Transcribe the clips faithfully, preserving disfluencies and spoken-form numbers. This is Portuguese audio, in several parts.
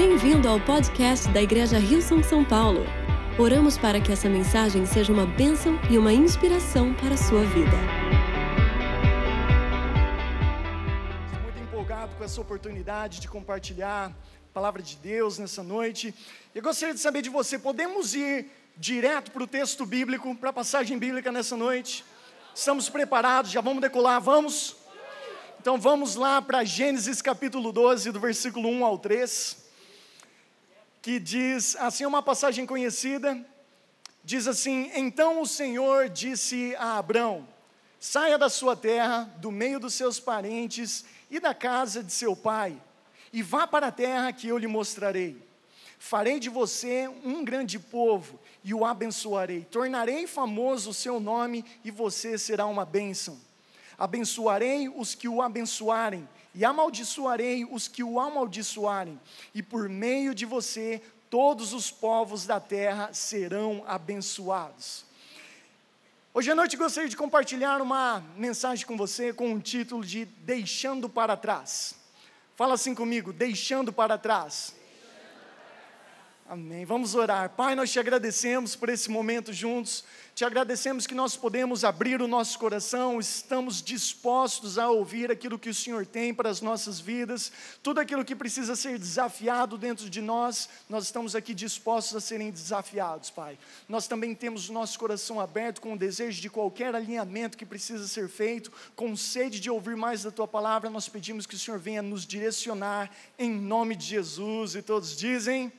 Bem-vindo ao podcast da Igreja Hillsong São Paulo. Oramos para que essa mensagem seja uma bênção e uma inspiração para a sua vida. Estou muito empolgado com essa oportunidade de compartilhar a palavra de Deus nessa noite. Eu gostaria de saber de você, podemos ir direto para o texto bíblico, para a passagem bíblica nessa noite? Estamos preparados? Já vamos decolar? Vamos? Então vamos lá para Gênesis capítulo doze, do versículo um ao três, que diz, assim, uma passagem conhecida, diz assim: então o Senhor disse a Abrão: saia da sua terra, do meio dos seus parentes e da casa de seu pai, e vá para a terra que eu lhe mostrarei. Farei de você um grande povo e o abençoarei, tornarei famoso o seu nome e você será uma bênção. Abençoarei os que o abençoarem, e amaldiçoarei os que o amaldiçoarem, e por meio de você, todos os povos da terra serão abençoados. Hoje à noite gostaria de compartilhar uma mensagem com você, com o título de Deixando para Trás. Fala assim comigo: deixando para trás. Amém. Vamos orar. Pai, nós te agradecemos por esse momento juntos, te agradecemos que nós podemos abrir o nosso coração, estamos dispostos a ouvir aquilo que o Senhor tem para as nossas vidas, tudo aquilo que precisa ser desafiado dentro de nós, nós estamos aqui dispostos a serem desafiados, Pai. Nós também temos o nosso coração aberto com o desejo de qualquer alinhamento que precisa ser feito, com sede de ouvir mais da Tua Palavra, nós pedimos que o Senhor venha nos direcionar em nome de Jesus, e todos dizem...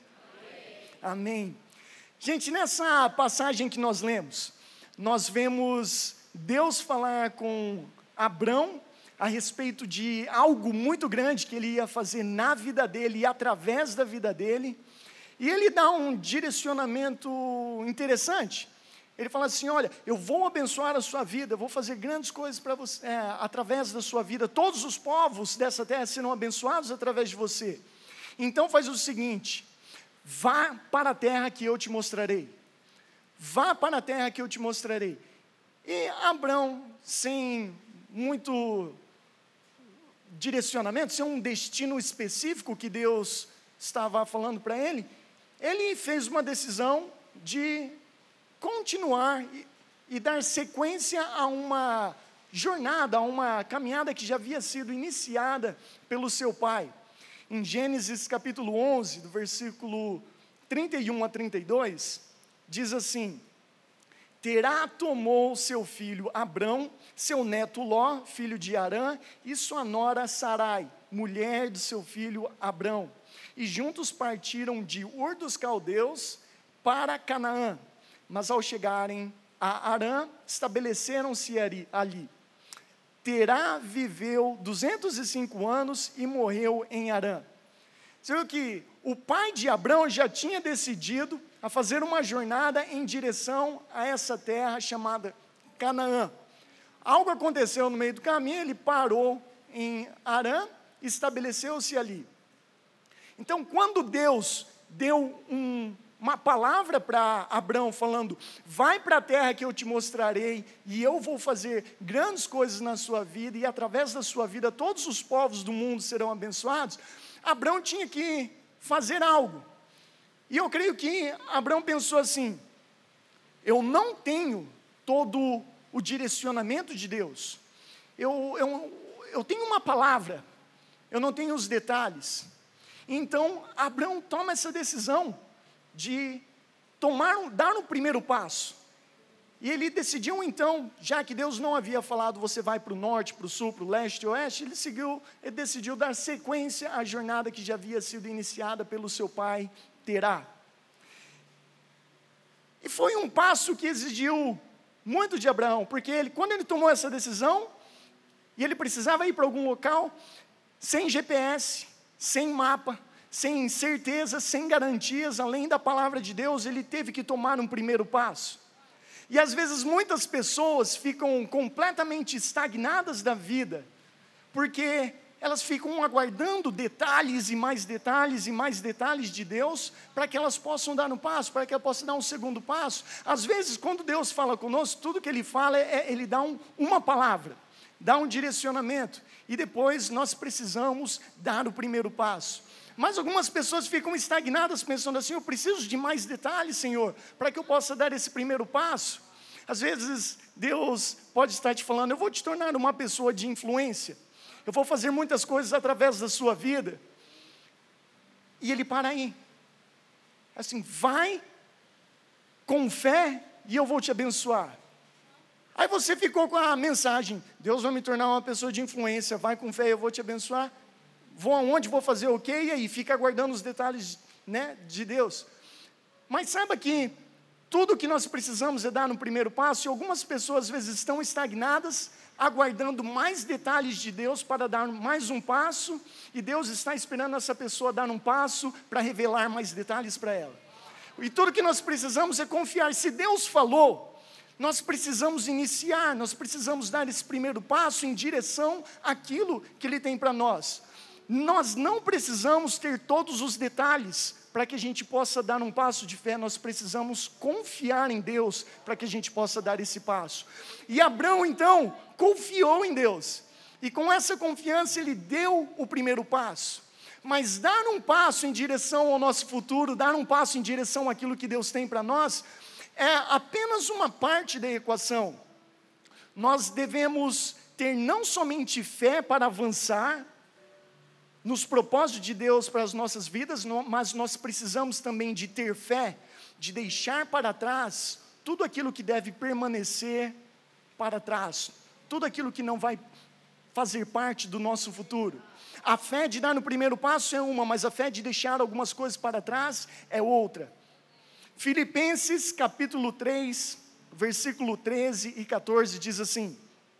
Amém. Gente, nessa passagem que nós lemos, nós vemos Deus falar com Abrão a respeito de algo muito grande que ele ia fazer na vida dele e através da vida dele, e ele dá um direcionamento interessante. Ele fala assim: olha, eu vou abençoar a sua vida, eu vou fazer grandes coisas para você, é, através da sua vida, todos os povos dessa terra serão abençoados através de você. Então faz o seguinte: vá para a terra que eu te mostrarei. Vá para a terra que eu te mostrarei. E Abrão, sem muito direcionamento, sem um destino específico que Deus estava falando para ele, ele fez uma decisão de continuar e, e dar sequência a uma jornada, a uma caminhada que já havia sido iniciada pelo seu pai. Em Gênesis capítulo onze, do versículo trinta e um a trinta e dois, diz assim: Terá tomou seu filho Abrão, seu neto Ló, filho de Harã, e sua nora Sarai, mulher de seu filho Abrão, e juntos partiram de Ur dos Caldeus para Canaã, mas ao chegarem a Harã, estabeleceram-se ali. Terá viveu duzentos e cinco anos e morreu em Harã. Você viu que o pai de Abrão já tinha decidido a fazer uma jornada em direção a essa terra chamada Canaã. Algo aconteceu no meio do caminho, ele parou em Harã e estabeleceu-se ali. Então, quando Deus deu um uma palavra para Abrão falando: vai para a terra que eu te mostrarei, e eu vou fazer grandes coisas na sua vida, e através da sua vida todos os povos do mundo serão abençoados. Abrão tinha que fazer algo, e eu creio que Abrão pensou assim: eu não tenho todo o direcionamento de Deus, eu, eu, eu tenho uma palavra, eu não tenho os detalhes. Então Abrão toma essa decisão de tomar, dar o primeiro passo, e ele decidiu então, já que Deus não havia falado, você vai para o norte, para o sul, para o leste e oeste, ele, seguiu, ele decidiu dar sequência à jornada que já havia sido iniciada pelo seu pai Terá, e foi um passo que exigiu muito de Abraão, porque ele, quando ele tomou essa decisão, e ele precisava ir para algum local, sem G P S, sem mapa, sem certeza, sem garantias, além da palavra de Deus, ele teve que tomar um primeiro passo. E às vezes muitas pessoas ficam completamente estagnadas da vida, porque elas ficam aguardando detalhes e mais detalhes e mais detalhes de Deus, para que elas possam dar um passo, para que elas possam dar um segundo passo. Às vezes, quando Deus fala conosco, tudo que Ele fala, é, Ele dá um, uma palavra, dá um direcionamento, e depois nós precisamos dar o primeiro passo. Mas algumas pessoas ficam estagnadas pensando assim, eu preciso de mais detalhes, Senhor, para que eu possa dar esse primeiro passo. Às vezes, Deus pode estar te falando, eu vou te tornar uma pessoa de influência. Eu vou fazer muitas coisas através da sua vida. E Ele para aí. Assim, vai com fé e eu vou te abençoar. Aí você ficou com a mensagem, Deus vai me tornar uma pessoa de influência, vai com fé e eu vou te abençoar. Vou aonde, vou fazer o quê? E aí, fica aguardando os detalhes, né, de Deus. Mas saiba que tudo que nós precisamos é dar no primeiro passo, e algumas pessoas às vezes estão estagnadas, aguardando mais detalhes de Deus para dar mais um passo, e Deus está esperando essa pessoa dar um passo para revelar mais detalhes para ela. E tudo que nós precisamos é confiar. Se Deus falou, nós precisamos iniciar, nós precisamos dar esse primeiro passo em direção àquilo que Ele tem para nós. Nós não precisamos ter todos os detalhes para que a gente possa dar um passo de fé, nós precisamos confiar em Deus para que a gente possa dar esse passo. E Abraão, então, confiou em Deus, e com essa confiança ele deu o primeiro passo. Mas dar um passo em direção ao nosso futuro, dar um passo em direção àquilo que Deus tem para nós, é apenas uma parte da equação. Nós devemos ter não somente fé para avançar nos propósitos de Deus para as nossas vidas, mas nós precisamos também de ter fé, de deixar para trás tudo aquilo que deve permanecer para trás, tudo aquilo que não vai fazer parte do nosso futuro. A fé de dar no primeiro passo é uma, mas a fé de deixar algumas coisas para trás é outra. Filipenses capítulo três, versículo treze e catorze diz assim: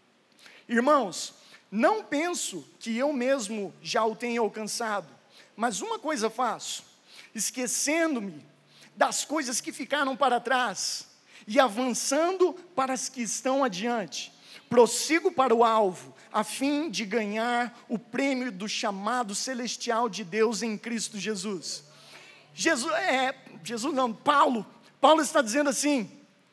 irmãos, não penso que eu mesmo já o tenha alcançado, mas uma coisa faço, esquecendo-me das coisas que ficaram para trás e avançando para as que estão adiante, prossigo para o alvo, a fim de ganhar o prêmio do chamado celestial de Deus em Cristo Jesus. Jesus, é, Jesus não, Paulo, Paulo está dizendo assim,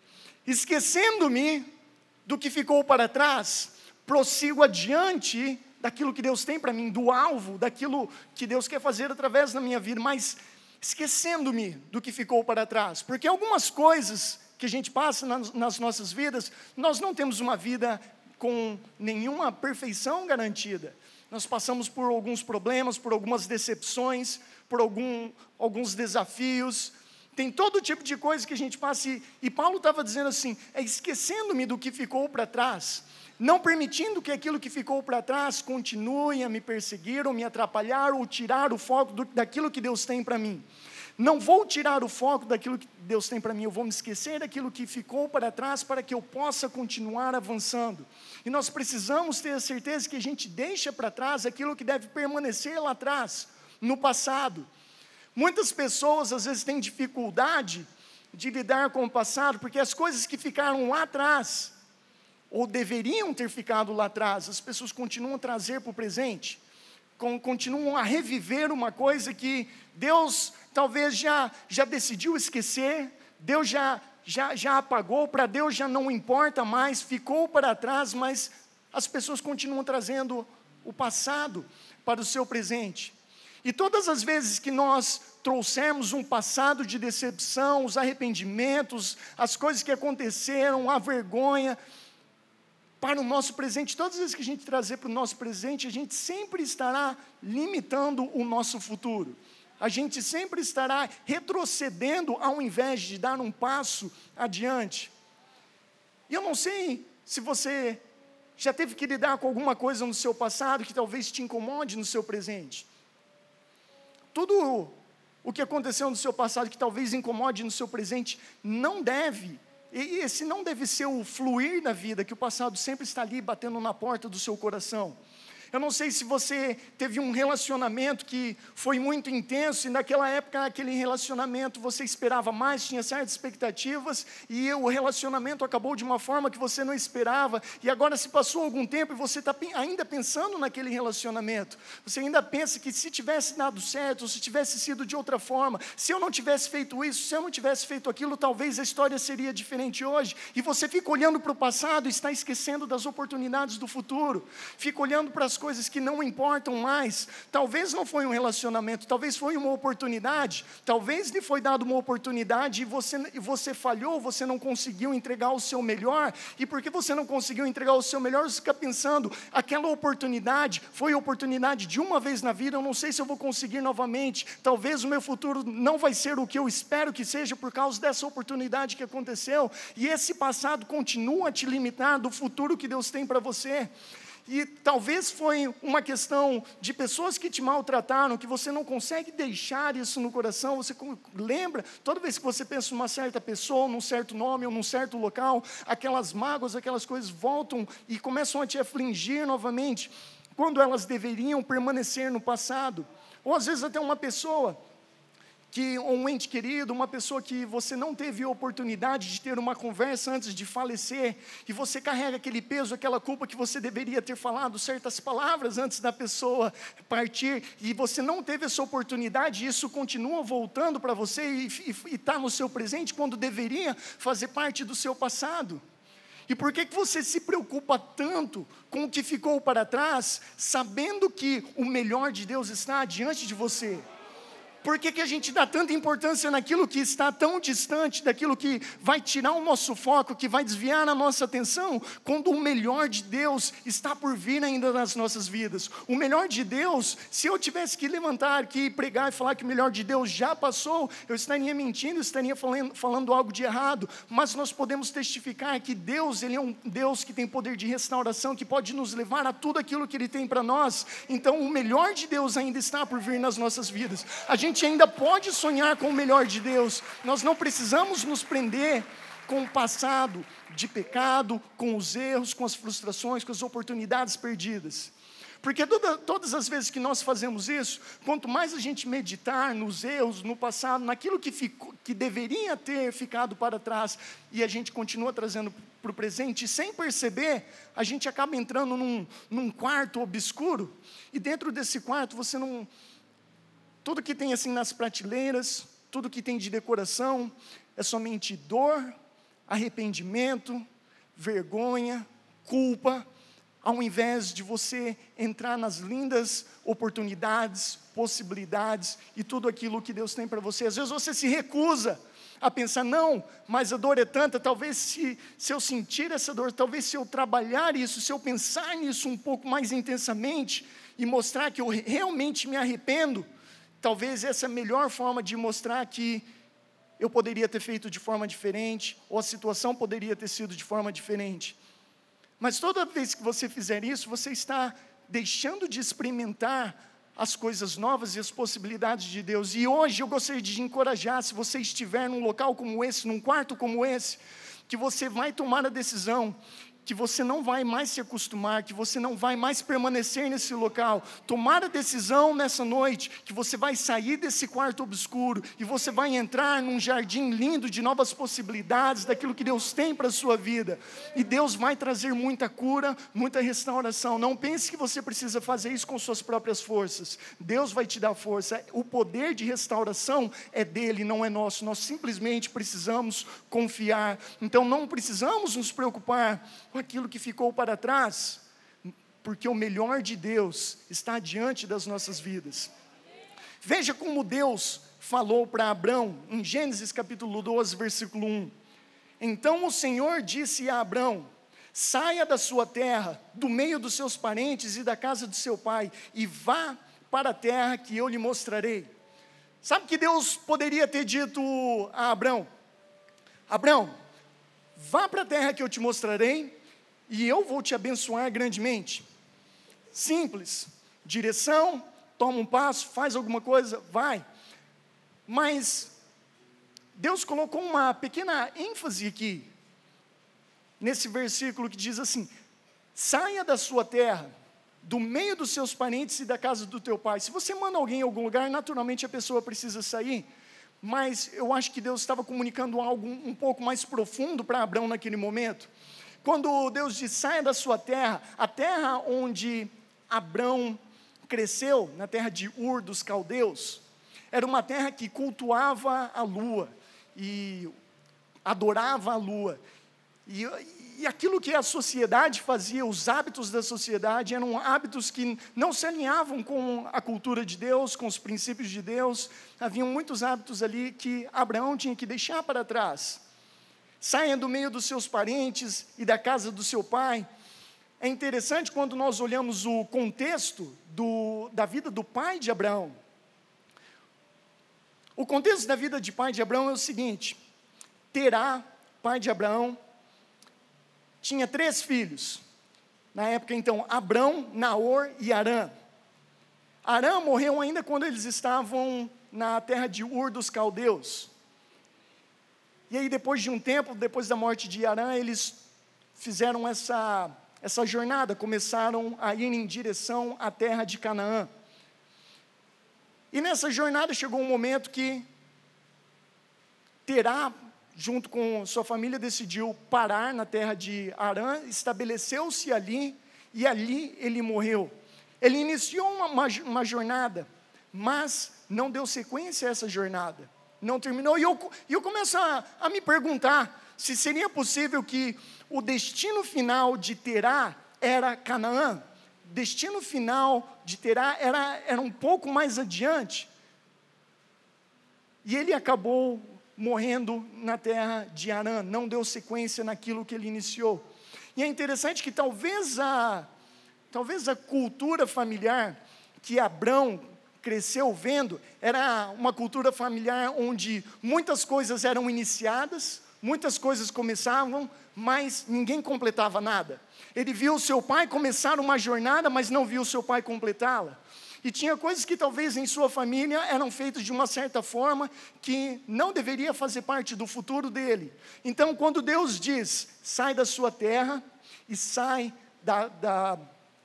esquecendo-me do que ficou para trás, prossigo adiante daquilo que Deus tem para mim, do alvo, daquilo que Deus quer fazer através da minha vida, mas esquecendo-me do que ficou para trás, porque algumas coisas que a gente passa nas, nas nossas vidas, nós não temos uma vida com nenhuma perfeição garantida, nós passamos por alguns problemas, por algumas decepções, por algum, alguns desafios, tem todo tipo de coisa que a gente passa, e, e Paulo estava dizendo assim, é esquecendo-me do que ficou para trás, não permitindo que aquilo que ficou para trás continue a me perseguir, ou me atrapalhar, ou tirar o foco do, daquilo que Deus tem para mim. Não vou tirar o foco daquilo que Deus tem para mim, eu vou me esquecer daquilo que ficou para trás, para que eu possa continuar avançando. E nós precisamos ter a certeza que a gente deixa para trás aquilo que deve permanecer lá atrás, no passado. Muitas pessoas às vezes têm dificuldade de lidar com o passado, porque as coisas que ficaram lá atrás, ou deveriam ter ficado lá atrás, as pessoas continuam a trazer para o presente, com, continuam a reviver uma coisa que Deus talvez já, já decidiu esquecer, Deus já, já, já apagou, para Deus já não importa mais, ficou para trás, mas as pessoas continuam trazendo o passado para o seu presente. E todas as vezes que nós trouxermos um passado de decepção, os arrependimentos, as coisas que aconteceram, a vergonha, para o nosso presente, todas as vezes que a gente trazer para o nosso presente, a gente sempre estará limitando o nosso futuro. A gente sempre estará retrocedendo ao invés de dar um passo adiante. E eu não sei se você já teve que lidar com alguma coisa no seu passado que talvez te incomode no seu presente. Tudo o que aconteceu no seu passado que talvez incomode no seu presente não deve E esse não deve ser o fluir da vida, que o passado sempre está ali batendo na porta do seu coração. Eu não sei se você teve um relacionamento que foi muito intenso e naquela época, naquele relacionamento, você esperava mais, tinha certas expectativas e o relacionamento acabou de uma forma que você não esperava e agora se passou algum tempo e você está ainda pensando naquele relacionamento. Você ainda pensa que se tivesse dado certo, se tivesse sido de outra forma, se eu não tivesse feito isso, se eu não tivesse feito aquilo, talvez a história seria diferente hoje. E você fica olhando para o passado e está esquecendo das oportunidades do futuro. Fica olhando para as coisas que não importam mais. Talvez não foi um relacionamento, talvez foi uma oportunidade, talvez lhe foi dada uma oportunidade e você, e você falhou, você não conseguiu entregar o seu melhor, e porque você não conseguiu entregar o seu melhor, você fica pensando, aquela oportunidade foi a oportunidade de uma vez na vida, eu não sei se eu vou conseguir novamente, talvez o meu futuro não vai ser o que eu espero que seja por causa dessa oportunidade que aconteceu, e esse passado continua a te limitar do futuro que Deus tem para você. E talvez foi uma questão de pessoas que te maltrataram, que você não consegue deixar isso no coração, você lembra, toda vez que você pensa numa certa pessoa, num certo nome, ou num certo local, aquelas mágoas, aquelas coisas voltam e começam a te afligir novamente, quando elas deveriam permanecer no passado. Ou às vezes até uma pessoa, que um ente querido, uma pessoa que você não teve a oportunidade de ter uma conversa antes de falecer, e você carrega aquele peso, aquela culpa que você deveria ter falado certas palavras antes da pessoa partir, e você não teve essa oportunidade, e isso continua voltando para você, e está no seu presente, quando deveria fazer parte do seu passado. E por que que você se preocupa tanto com o que ficou para trás, sabendo que o melhor de Deus está diante de você? Por que que a gente dá tanta importância naquilo que está tão distante, daquilo que vai tirar o nosso foco, que vai desviar a nossa atenção, quando o melhor de Deus está por vir ainda nas nossas vidas? O melhor de Deus, se eu tivesse que levantar aqui, pregar e falar que o melhor de Deus já passou, eu estaria mentindo, eu estaria falando, falando algo de errado, mas nós podemos testificar que Deus, Ele é um Deus que tem poder de restauração, que pode nos levar a tudo aquilo que Ele tem para nós. Então o melhor de Deus ainda está por vir nas nossas vidas. A gente A gente ainda pode sonhar com o melhor de Deus. Nós não precisamos nos prender com o passado de pecado, com os erros, com as frustrações, com as oportunidades perdidas. Porque toda, todas as vezes que nós fazemos isso, quanto mais a gente meditar nos erros, no passado, naquilo que, ficou, que deveria ter ficado para trás, e a gente continua trazendo para o presente, e sem perceber, a gente acaba entrando num, num quarto obscuro, e dentro desse quarto você não... Tudo que tem assim nas prateleiras, tudo que tem de decoração, é somente dor, arrependimento, vergonha, culpa, ao invés de você entrar nas lindas oportunidades, possibilidades e tudo aquilo que Deus tem para você. Às vezes você se recusa a pensar, não, mas a dor é tanta, talvez se, se eu sentir essa dor, talvez se eu trabalhar isso, se eu pensar nisso um pouco mais intensamente e mostrar que eu realmente me arrependo, talvez essa é a melhor forma de mostrar que eu poderia ter feito de forma diferente, ou a situação poderia ter sido de forma diferente. Mas toda vez que você fizer isso, você está deixando de experimentar as coisas novas e as possibilidades de Deus. E hoje eu gostaria de te encorajar, se você estiver num local como esse, num quarto como esse, que você vai tomar a decisão, que você não vai mais se acostumar, que você não vai mais permanecer nesse local, tomar a decisão nessa noite, que você vai sair desse quarto obscuro, e você vai entrar num jardim lindo de novas possibilidades, daquilo que Deus tem para a sua vida, e Deus vai trazer muita cura, muita restauração. Não pense que você precisa fazer isso com suas próprias forças, Deus vai te dar força, o poder de restauração é dele, não é nosso, nós simplesmente precisamos confiar. Então não precisamos nos preocupar com aquilo que ficou para trás, porque o melhor de Deus está diante das nossas vidas. Veja como Deus falou para Abrão, em Gênesis capítulo doze, versículo um. Então o Senhor disse a Abrão, saia da sua terra, do meio dos seus parentes e da casa do seu pai, e vá para a terra que eu lhe mostrarei. Sabe que Deus poderia ter dito a Abrão? Abrão, vá para a terra que eu te mostrarei, e eu vou te abençoar grandemente. Simples, direção, toma um passo, faz alguma coisa, vai. Mas Deus colocou uma pequena ênfase aqui, nesse versículo que diz assim, saia da sua terra, do meio dos seus parentes e da casa do teu pai. Se você manda alguém em algum lugar, naturalmente a pessoa precisa sair, mas eu acho que Deus estava comunicando algo um pouco mais profundo para Abrão naquele momento. Quando Deus diz, saia da sua terra, a terra onde Abrão cresceu, na terra de Ur dos Caldeus, era uma terra que cultuava a lua, e adorava a lua, e, e aquilo que a sociedade fazia, os hábitos da sociedade, eram hábitos que não se alinhavam com a cultura de Deus, com os princípios de Deus. Haviam muitos hábitos ali que Abraão tinha que deixar para trás. Saia do meio dos seus parentes e da casa do seu pai. É interessante quando nós olhamos o contexto do, da vida do pai de Abraão. O contexto da vida de pai de Abraão é o seguinte: Terá, pai de Abraão, tinha três filhos. Na época, então, Abrão, Naor e Harã. Harã morreu ainda quando eles estavam na terra de Ur dos Caldeus. E aí, depois de um tempo, depois da morte de Harã, eles fizeram essa, essa jornada, começaram a ir em direção à terra de Canaã. E nessa jornada chegou um momento que Terá, junto com sua família, decidiu parar na terra de Harã, estabeleceu-se ali, e ali ele morreu. Ele iniciou uma, uma, uma jornada, mas não deu sequência a essa jornada, não terminou. E eu, eu começo a, a me perguntar se seria possível que o destino final de Terá era Canaã. Destino final de Terá era, era um pouco mais adiante. E ele acabou morrendo na terra de Harã, não deu sequência naquilo que ele iniciou. E é interessante que talvez a, talvez a cultura familiar que Abrão cresceu vendo, era uma cultura familiar onde muitas coisas eram iniciadas, muitas coisas começavam, mas ninguém completava nada. Ele viu o seu pai começar uma jornada, mas não viu o seu pai completá-la. E tinha coisas que talvez em sua família eram feitas de uma certa forma que não deveria fazer parte do futuro dele. Então, quando Deus diz, sai da sua terra e sai da, da,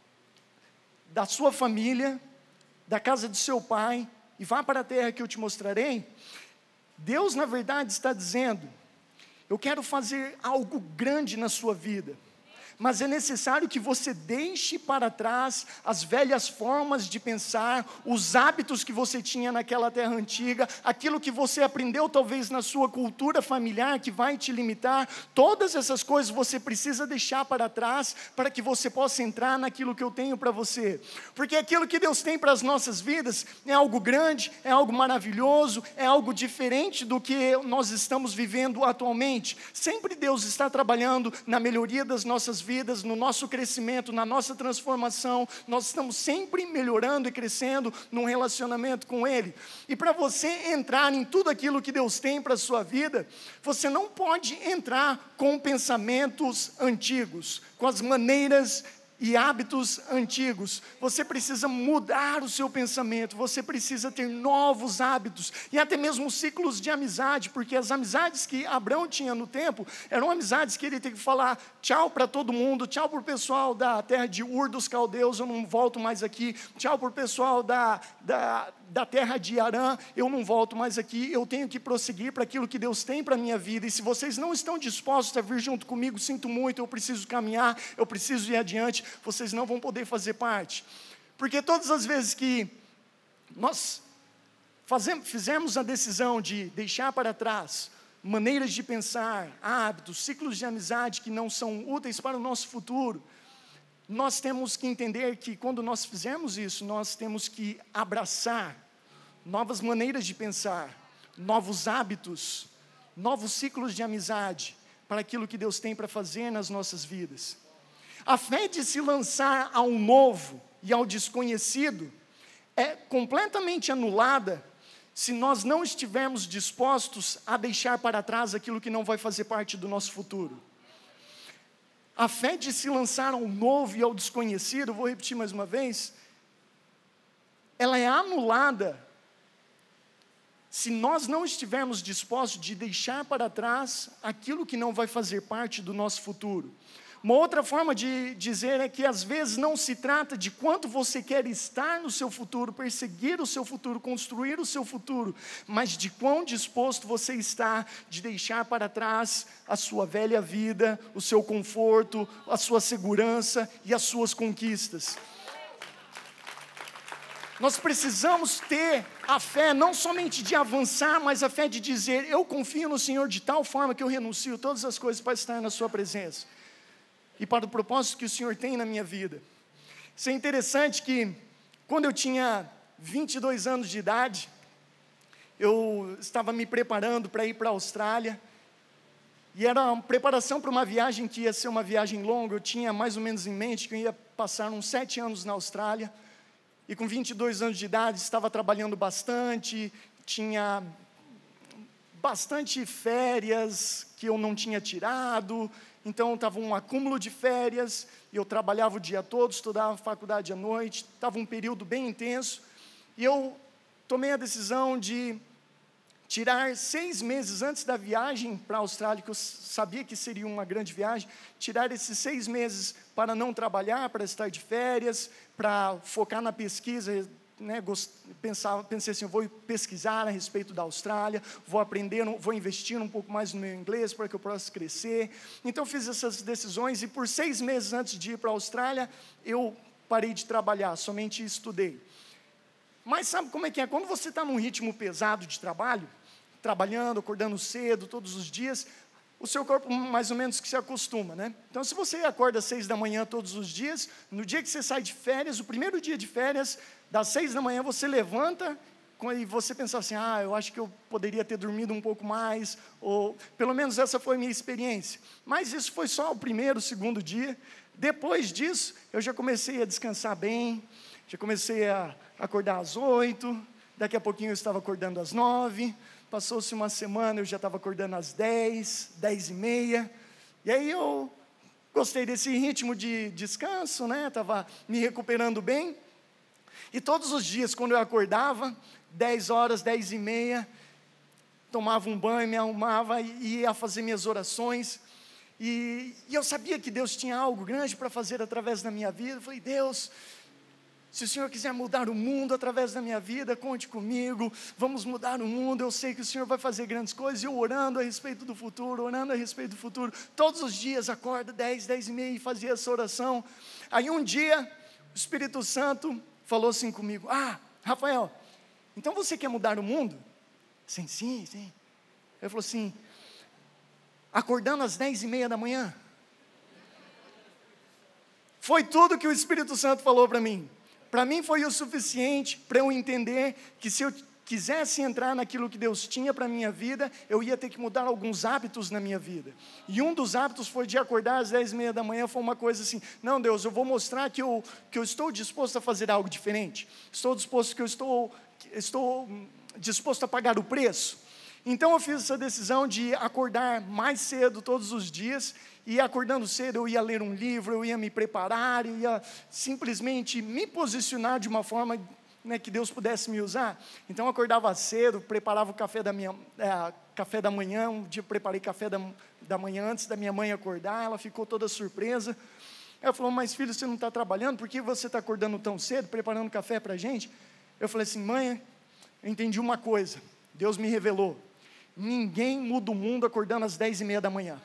da sua família, da casa do seu pai, e vá para a terra que eu te mostrarei, Deus, na verdade, está dizendo, eu quero fazer algo grande na sua vida. Mas é necessário que você deixe para trás as velhas formas de pensar, os hábitos que você tinha naquela terra antiga, aquilo que você aprendeu talvez na sua cultura familiar que vai te limitar. Todas essas coisas você precisa deixar para trás para que você possa entrar naquilo que eu tenho para você. Porque aquilo que Deus tem para as nossas vidas é algo grande, é algo maravilhoso, é algo diferente do que nós estamos vivendo atualmente. Sempre Deus está trabalhando na melhoria das nossas vidas, no nosso crescimento, na nossa transformação. Nós estamos sempre melhorando e crescendo num relacionamento com Ele. E para você entrar em tudo aquilo que Deus tem para a sua vida, você não pode entrar com pensamentos antigos, com as maneiras e hábitos antigos. Você precisa mudar o seu pensamento, você precisa ter novos hábitos, e até mesmo ciclos de amizade, porque as amizades que Abrão tinha no tempo, eram amizades que ele tem que falar tchau para todo mundo, tchau para o pessoal da terra de Ur dos Caldeus, eu não volto mais aqui, tchau para o pessoal da, da, da terra de Harã, eu não volto mais aqui, eu tenho que prosseguir para aquilo que Deus tem para a minha vida, e se vocês não estão dispostos a vir junto comigo, sinto muito, eu preciso caminhar, eu preciso ir adiante, vocês não vão poder fazer parte. Porque todas as vezes que nós fazemos, fizemos a decisão de deixar para trás maneiras de pensar, hábitos, ciclos de amizade que não são úteis para o nosso futuro, nós temos que entender que quando nós fizermos isso, nós temos que abraçar novas maneiras de pensar, novos hábitos, novos ciclos de amizade para aquilo que Deus tem para fazer nas nossas vidas. A fé de se lançar ao novo e ao desconhecido é completamente anulada se nós não estivermos dispostos a deixar para trás aquilo que não vai fazer parte do nosso futuro. A fé de se lançar ao novo e ao desconhecido, vou repetir mais uma vez, ela é anulada se nós não estivermos dispostos de deixar para trás aquilo que não vai fazer parte do nosso futuro. Uma outra forma de dizer é que às vezes não se trata de quanto você quer estar no seu futuro, perseguir o seu futuro, construir o seu futuro, mas de quão disposto você está de deixar para trás a sua velha vida, o seu conforto, a sua segurança e as suas conquistas. Nós precisamos ter a fé não somente de avançar, mas a fé de dizer, eu confio no Senhor de tal forma que eu renuncio todas as coisas para estar na sua presença. e para o propósito que o Senhor tem na minha vida. Isso é interessante que, quando eu tinha vinte e dois anos de idade, eu estava me preparando para ir para a Austrália, e era uma preparação para uma viagem que ia ser uma viagem longa. Eu tinha mais ou menos em mente que eu ia passar uns sete anos na Austrália, e com vinte e dois anos de idade estava trabalhando bastante, tinha bastante férias que eu não tinha tirado, então estava um acúmulo de férias, e eu trabalhava o dia todo, estudava faculdade à noite, estava um período bem intenso, e eu tomei a decisão de tirar seis meses antes da viagem para a Austrália, que eu sabia que seria uma grande viagem, tirar esses seis meses para não trabalhar, para estar de férias, para focar na pesquisa, né, gost, pensava, pensei assim, eu vou pesquisar a respeito da Austrália, vou aprender, vou investir um pouco mais no meu inglês para que eu possa crescer. Então fiz essas decisões, e por seis meses antes de ir para a Austrália, eu parei de trabalhar, somente estudei. Mas sabe como é que é? Quando você está num ritmo pesado de trabalho, trabalhando, acordando cedo, todos os dias, o seu corpo mais ou menos que se acostuma, né? Então, se você acorda às seis da manhã todos os dias, no dia que você sai de férias, o primeiro dia de férias, das seis da manhã você levanta, e você pensa assim, ah, eu acho que eu poderia ter dormido um pouco mais, ou pelo menos essa foi a minha experiência. Mas isso foi só o primeiro, o segundo dia. Depois disso, eu já comecei a descansar bem, já comecei a acordar às oito, daqui a pouquinho eu estava acordando às nove, passou-se uma semana, eu já estava acordando às dez, dez e meia, e aí eu gostei desse ritmo de descanso, né? Estava me recuperando bem, e todos os dias, quando eu acordava, dez horas, dez e meia, tomava um banho, me arrumava e ia fazer minhas orações, e, e eu sabia que Deus tinha algo grande para fazer através da minha vida. Eu falei, Deus, se o Senhor quiser mudar o mundo através da minha vida, conte comigo, vamos mudar o mundo, eu sei que o Senhor vai fazer grandes coisas. E eu orando a respeito do futuro, orando a respeito do futuro, todos os dias acordo dez, dez e meia e fazia essa oração. Aí um dia, o Espírito Santo falou assim comigo, ah, Rafael, então você quer mudar o mundo? Sim, sim, sim. Ele falou assim, acordando às dez e meia da manhã. Foi tudo que o Espírito Santo falou para mim. Para mim foi o suficiente para eu entender que se eu quisesse entrar naquilo que Deus tinha para a minha vida, eu ia ter que mudar alguns hábitos na minha vida. E um dos hábitos foi de acordar às dez e meia da manhã, foi uma coisa assim, não Deus, eu vou mostrar que eu, que eu estou disposto a fazer algo diferente, estou disposto, que eu estou, estou disposto a pagar o preço. Então eu fiz essa decisão de acordar mais cedo todos os dias, e acordando cedo eu ia ler um livro, eu ia me preparar, eu ia simplesmente me posicionar de uma forma, né, que Deus pudesse me usar. Então eu acordava cedo, preparava o café da, minha, é, café da manhã, um dia eu preparei café da, da manhã antes da minha mãe acordar, ela ficou toda surpresa. Ela falou, mas filho, você não está trabalhando, por que você está acordando tão cedo, preparando café para a gente? Eu falei assim, mãe, eu entendi uma coisa, Deus me revelou, ninguém muda o mundo acordando às dez e meia da manhã.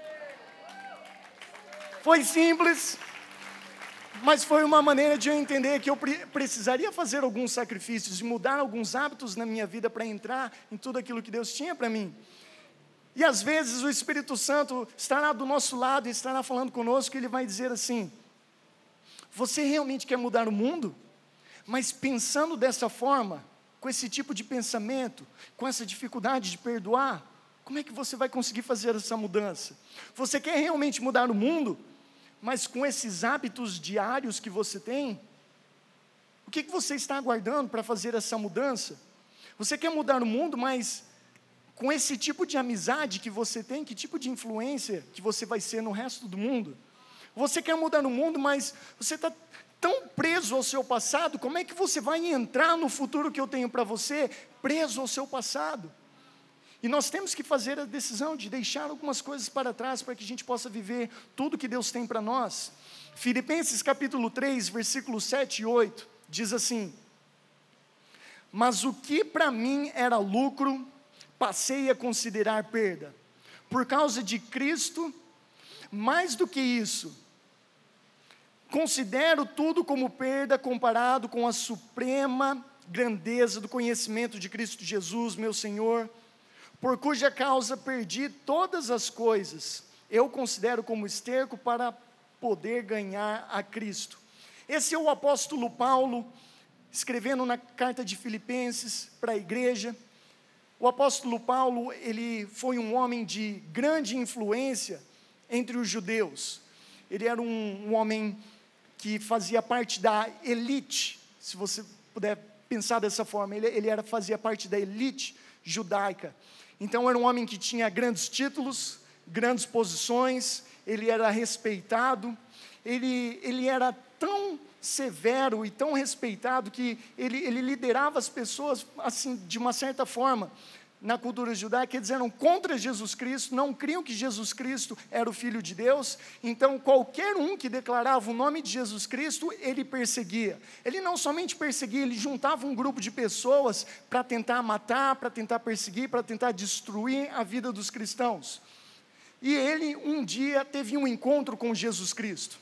Foi simples, mas foi uma maneira de eu entender que eu pre- precisaria fazer alguns sacrifícios e mudar alguns hábitos na minha vida para entrar em tudo aquilo que Deus tinha para mim. E às vezes o Espírito Santo estará do nosso lado e estará falando conosco, e Ele vai dizer assim, você realmente quer mudar o mundo? Mas pensando dessa forma, com esse tipo de pensamento, com essa dificuldade de perdoar, como é que você vai conseguir fazer essa mudança? Você quer realmente mudar o mundo, mas com esses hábitos diários que você tem, o que, que você está aguardando para fazer essa mudança? Você quer mudar o mundo, mas com esse tipo de amizade que você tem, que tipo de influência que você vai ser no resto do mundo? Você quer mudar o mundo, mas você está tão preso ao seu passado, como é que você vai entrar no futuro que eu tenho para você, preso ao seu passado? E nós temos que fazer a decisão de deixar algumas coisas para trás, para que a gente possa viver tudo que Deus tem para nós. Filipenses capítulo três, versículos sete e oito, diz assim, mas o que para mim era lucro, passei a considerar perda, por causa de Cristo. Mais do que isso, considero tudo como perda comparado com a suprema grandeza do conhecimento de Cristo Jesus, meu Senhor, por cuja causa perdi todas as coisas, eu considero como esterco para poder ganhar a Cristo. Esse é o apóstolo Paulo, escrevendo na carta de Filipenses para a igreja. O apóstolo Paulo, ele foi um homem de grande influência entre os judeus. Ele era um, um homem que fazia parte da elite, se você puder pensar dessa forma, ele, ele era, fazia parte da elite judaica. Então era um homem que tinha grandes títulos, grandes posições, ele era respeitado, ele, ele era tão severo e tão respeitado que ele, ele liderava as pessoas assim, de uma certa forma. Na cultura judaica, eles eram contra Jesus Cristo, não criam que Jesus Cristo era o Filho de Deus, então qualquer um que declarava o nome de Jesus Cristo, ele perseguia. Ele não somente perseguia, ele juntava um grupo de pessoas para tentar matar, para tentar perseguir, para tentar destruir a vida dos cristãos. E ele um dia teve um encontro com Jesus Cristo.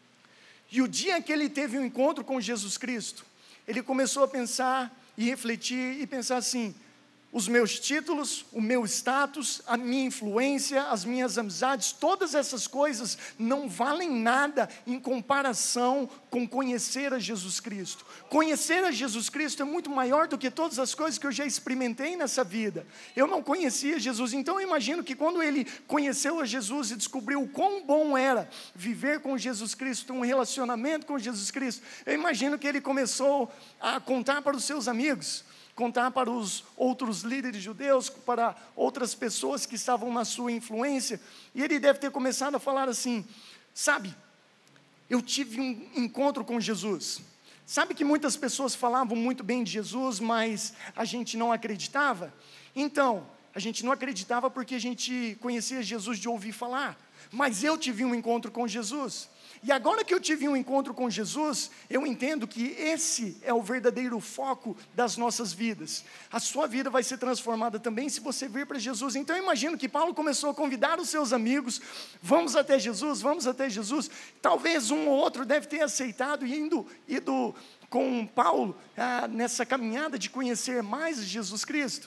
E o dia que ele teve um encontro com Jesus Cristo, ele começou a pensar e refletir e pensar assim: os meus títulos, o meu status, a minha influência, as minhas amizades, todas essas coisas não valem nada em comparação com conhecer a Jesus Cristo. Conhecer a Jesus Cristo é muito maior do que todas as coisas que eu já experimentei nessa vida. Eu não conhecia Jesus, então eu imagino que quando ele conheceu a Jesus e descobriu o quão bom era viver com Jesus Cristo, ter um relacionamento com Jesus Cristo, eu imagino que ele começou a contar para os seus amigos, contar para os outros líderes judeus, para outras pessoas que estavam na sua influência, e ele deve ter começado a falar assim: sabe, eu tive um encontro com Jesus. Sabe que muitas pessoas falavam muito bem de Jesus, mas a gente não acreditava? Então, a gente não acreditava porque a gente conhecia Jesus de ouvir falar, mas eu tive um encontro com Jesus. E agora que eu tive um encontro com Jesus, eu entendo que esse é o verdadeiro foco das nossas vidas. A sua vida vai ser transformada também se você vir para Jesus. Então eu imagino que Paulo começou a convidar os seus amigos: vamos até Jesus, vamos até Jesus. Talvez um ou outro deve ter aceitado e indo, ido com Paulo ah, nessa caminhada de conhecer mais Jesus Cristo.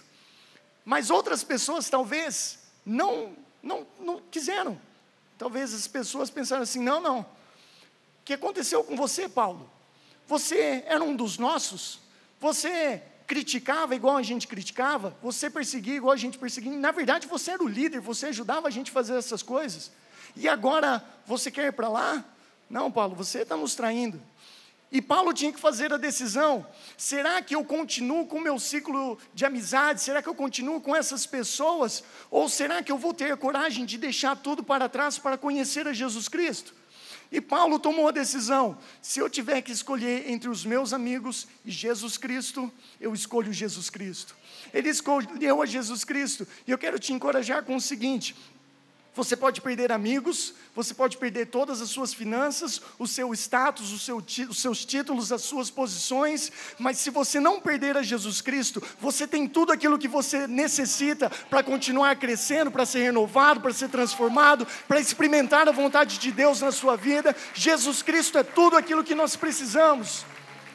Mas outras pessoas talvez não, não, não quiseram. Talvez as pessoas pensaram assim: não, não. O que aconteceu com você, Paulo? Você era um dos nossos? Você criticava igual a gente criticava? Você perseguia igual a gente perseguia? Na verdade, você era o líder, você ajudava a gente a fazer essas coisas. E agora, você quer ir para lá? Não, Paulo, você está nos traindo. E Paulo tinha que fazer a decisão: será que eu continuo com o meu ciclo de amizade? Será que eu continuo com essas pessoas? Ou será que eu vou ter a coragem de deixar tudo para trás para conhecer a Jesus Cristo? E Paulo tomou a decisão: se eu tiver que escolher entre os meus amigos e Jesus Cristo, eu escolho Jesus Cristo. Ele escolheu a Jesus Cristo, e eu quero te encorajar com o seguinte: você pode perder amigos, você pode perder todas as suas finanças, o seu status, o seu, os seus títulos, as suas posições, mas se você não perder a Jesus Cristo, você tem tudo aquilo que você necessita para continuar crescendo, para ser renovado, para ser transformado, para experimentar a vontade de Deus na sua vida. Jesus Cristo é tudo aquilo que nós precisamos.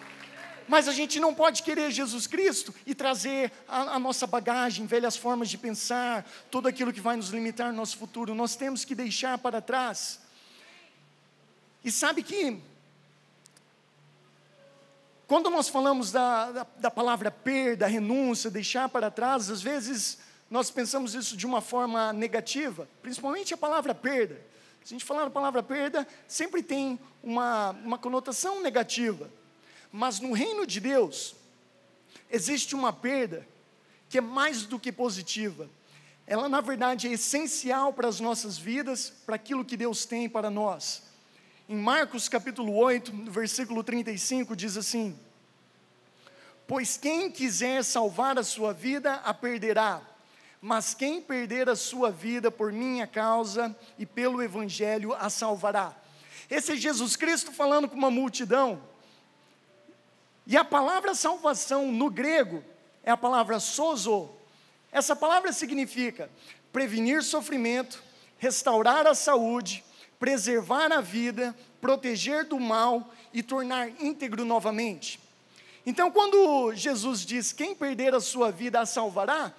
Mas a gente não pode querer Jesus Cristo e trazer a, a nossa bagagem, velhas formas de pensar, tudo aquilo que vai nos limitar no nosso futuro. Nós temos que deixar para trás. E sabe que, quando nós falamos da, da, da palavra perda, renúncia, deixar para trás, às vezes nós pensamos isso de uma forma negativa, principalmente a palavra perda. Se a gente falar a palavra perda, sempre tem uma, uma conotação negativa. Mas no reino de Deus, existe uma perda que é mais do que positiva. Ela, na verdade, é essencial para as nossas vidas, para aquilo que Deus tem para nós. Em Marcos capítulo oito, versículo trinta e cinco, diz assim: pois quem quiser salvar a sua vida, a perderá. Mas quem perder a sua vida por minha causa e pelo evangelho, a salvará. Esse é Jesus Cristo falando com uma multidão. E a palavra salvação no grego é a palavra sozo. Essa palavra significa prevenir sofrimento, restaurar a saúde, preservar a vida, proteger do mal e tornar íntegro novamente. Então, quando Jesus diz: quem perder a sua vida a salvará,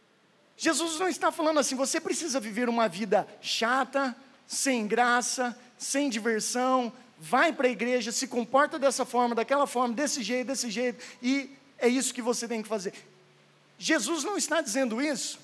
Jesus não está falando assim: você precisa viver uma vida chata, sem graça, sem diversão, vai para a igreja, se comporta dessa forma, daquela forma, desse jeito, desse jeito, e é isso que você tem que fazer. Jesus não está dizendo isso.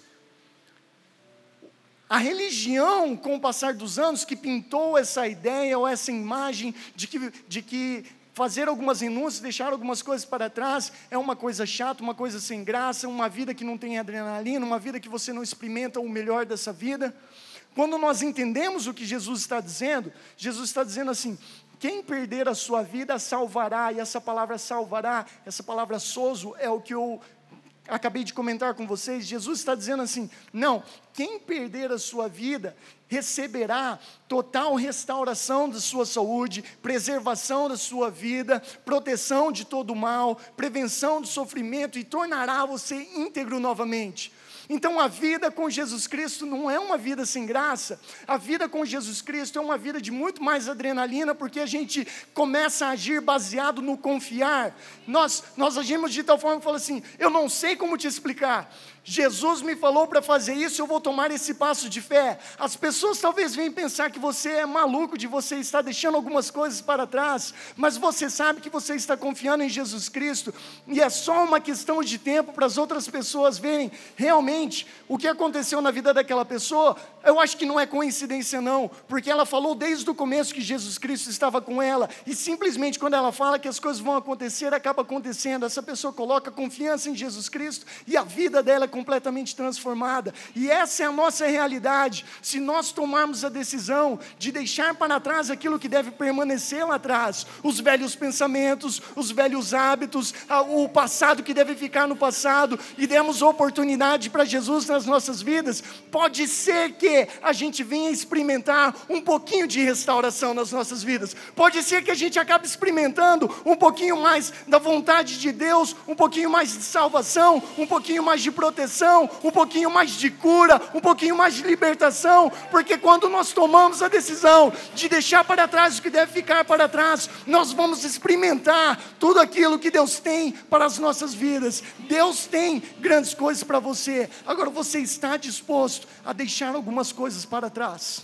A religião, com o passar dos anos, que pintou essa ideia ou essa imagem de que, de que fazer algumas renúncias, deixar algumas coisas para trás, é uma coisa chata, uma coisa sem graça, uma vida que não tem adrenalina, uma vida que você não experimenta o melhor dessa vida. Quando nós entendemos o que Jesus está dizendo, Jesus está dizendo assim: quem perder a sua vida, salvará. E essa palavra salvará, essa palavra sozo, é o que eu acabei de comentar com vocês. Jesus está dizendo assim: não, quem perder a sua vida, receberá total restauração da sua saúde, preservação da sua vida, proteção de todo o mal, prevenção do sofrimento, e tornará você íntegro novamente. Então a vida com Jesus Cristo não é uma vida sem graça. A vida com Jesus Cristo é uma vida de muito mais adrenalina, porque a gente começa a agir baseado no confiar. Nós, nós agimos de tal forma que fala assim: eu não sei como te explicar. Jesus me falou para fazer isso, eu vou tomar esse passo de fé. As pessoas talvez venham pensar que você é maluco, de você estar deixando algumas coisas para trás, mas você sabe que você está confiando em Jesus Cristo, e é só uma questão de tempo para as outras pessoas verem realmente o que aconteceu na vida daquela pessoa. Eu acho que não é coincidência não, porque ela falou desde o começo que Jesus Cristo estava com ela, e simplesmente quando ela fala que as coisas vão acontecer, acaba acontecendo. Essa pessoa coloca confiança em Jesus Cristo, e a vida dela é completamente transformada. E essa é a nossa realidade. Se nós tomarmos a decisão de deixar para trás aquilo que deve permanecer lá atrás, os velhos pensamentos, os velhos hábitos, o passado que deve ficar no passado, e demos oportunidade para Jesus nas nossas vidas, pode ser que a gente venha experimentar um pouquinho de restauração nas nossas vidas. Pode ser que a gente acabe experimentando um pouquinho mais da vontade de Deus, um pouquinho mais de salvação, um pouquinho mais de proteção, um pouquinho mais de cura, um pouquinho mais de libertação, porque quando nós tomamos a decisão de deixar para trás o que deve ficar para trás, nós vamos experimentar tudo aquilo que Deus tem para as nossas vidas. Deus tem grandes coisas para você. Agora, você está disposto a deixar algumas coisas para trás?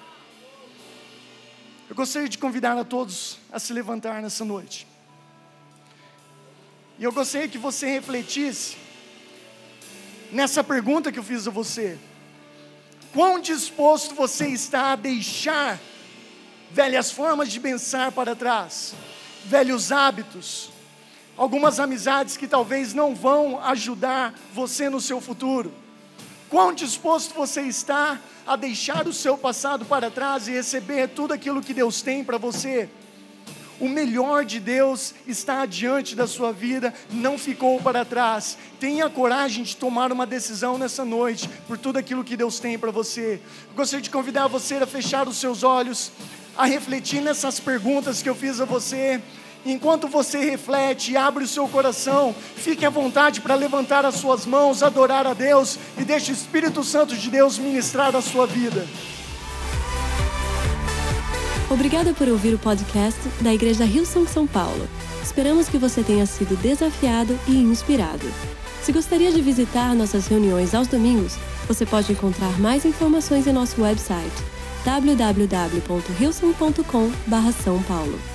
Eu gostaria de convidar a todos a se levantar nessa noite, e eu gostaria que você refletisse nessa pergunta que eu fiz a você: quão disposto você está a deixar velhas formas de pensar para trás, velhos hábitos, algumas amizades que talvez não vão ajudar você no seu futuro? Quão disposto você está a deixar o seu passado para trás e receber tudo aquilo que Deus tem para você? O melhor de Deus está diante da sua vida, não ficou para trás. Tenha coragem de tomar uma decisão nessa noite, por tudo aquilo que Deus tem para você. Eu gostaria de convidar você a fechar os seus olhos, a refletir nessas perguntas que eu fiz a você. Enquanto você reflete e abre o seu coração, fique à vontade para levantar as suas mãos, adorar a Deus, e deixe o Espírito Santo de Deus ministrar a sua vida. Obrigada por ouvir o podcast da Igreja Hillsong São Paulo. Esperamos que você tenha sido desafiado e inspirado. Se gostaria de visitar nossas reuniões aos domingos, você pode encontrar mais informações em nosso website w w w ponto hillsong ponto com barra São Paulo.